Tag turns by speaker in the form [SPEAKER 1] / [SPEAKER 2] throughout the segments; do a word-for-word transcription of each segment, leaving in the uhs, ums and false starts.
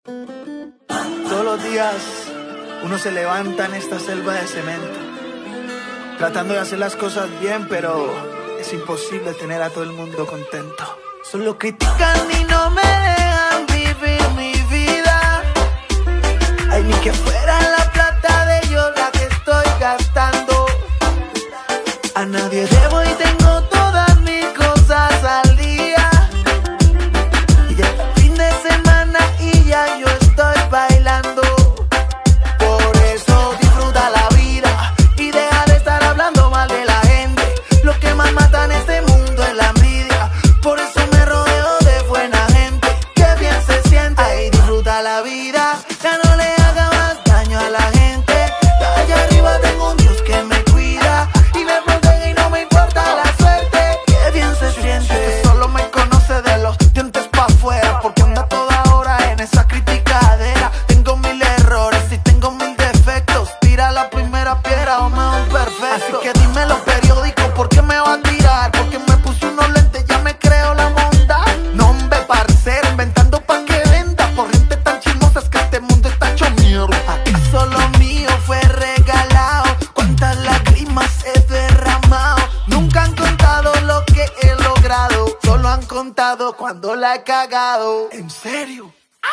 [SPEAKER 1] Todos los días uno se levanta en esta selva de cemento, tratando de hacer las cosas bien, pero es imposible tener a todo el mundo contento. Solo critican y no me dejan vivir mi vida. Ay, ni que fuera la plata de ellos la que estoy gastando. A nadie debo y tengo todas mis cosas al día. Y ya es fin de semana y ya yo estoy bailando. Por eso disfruta la vida y deja de estar hablando mal de la gente. Lo que más mata en este mundo es la envidia. Por eso me rodeo de buena gente. Qué bien se siente. Ay, disfruta la vida, ya no le haga más daño a la gente. Allá arriba tengo un Dios que me cuida y me protege y no me importa la suerte. Qué bien se siente. Que solo me conoce de los dientes pa' afuera, porque anda toda hora en esa criticadera. Tengo mil errores y tengo mil defectos. Tira la primera piedra o me voy perfecto. Así que dime los periódicos, ¿por qué me va a tirar? Porque me puse unos lentes, ya me creo la monda. No, hombre, parcero, inventando pa' que venda. Por gente tan chismosa es que este mundo está hecho mierda. ¿Acaso lo mío fue regalado? ¿Cuántas lágrimas he derramado? Nunca han contado lo que he logrado, solo han contado cuando la he cagado. ¿En serio?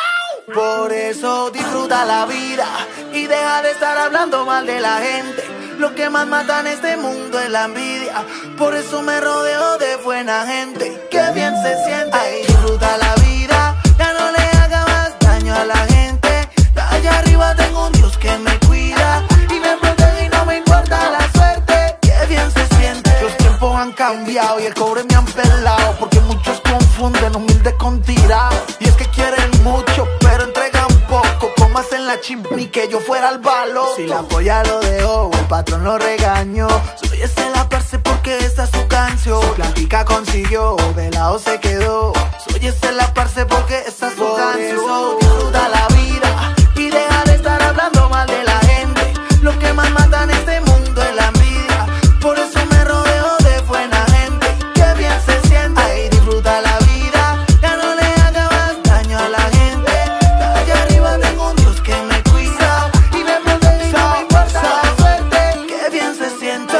[SPEAKER 1] Por eso disfruta la vida y deja de estar hablando mal de la gente. Lo que más mata en este mundo es la envidia. Por eso me rodeo de buena gente. Qué bien se siente. Ay, disfruta la vida, ya no le haga más daño a la gente. Allá arriba tengo un Dios que me cuida y me protege y no me importa la suerte. Qué bien se siente. Los tiempos han cambiado y el cobre me han pelado, porque muchos confunden humilde con tirado. Y es que quieren mucho pero entregan poco, como hacen la chimpi que yo fuera al baloto. Si la polla lo dejó, el patrón lo regañó. Soy ese la parce porque esta es su canción. Si platica consiguió, de lado se quedó. Soy ese la parce porque esta es su Por canción. Eso, disfruta la vida y deja de estar hablando mal de la gente. Lo que más mata en este mundo es la envidia. Por eso me rodeo de buena gente. Qué bien se siente. Ay, disfruta la vida, ya no le haga más daño a la gente. Allá arriba tengo un Dios que me cuida y me protege y no me importa la suerte. Qué bien se siente.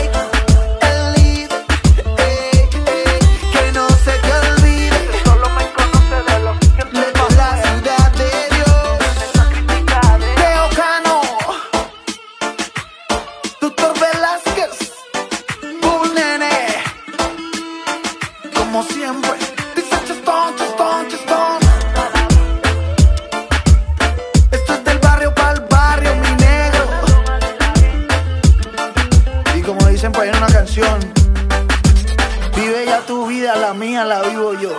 [SPEAKER 1] El líder, eh, eh, que no se te olvide. Solo me conoce de los tiempos de la ciudad de Dios. Teo Cano, Doctor Velázquez, un nene, como siempre. Dice chestón, chestón, chestón. Esto es del barrio pa'l barrio, mi negro. Y como dicen por ahí en una canción, vive ya tu vida, la mía la vivo yo.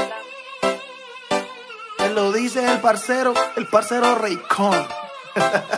[SPEAKER 1] Te lo dice el parcero, el parcero Raycon.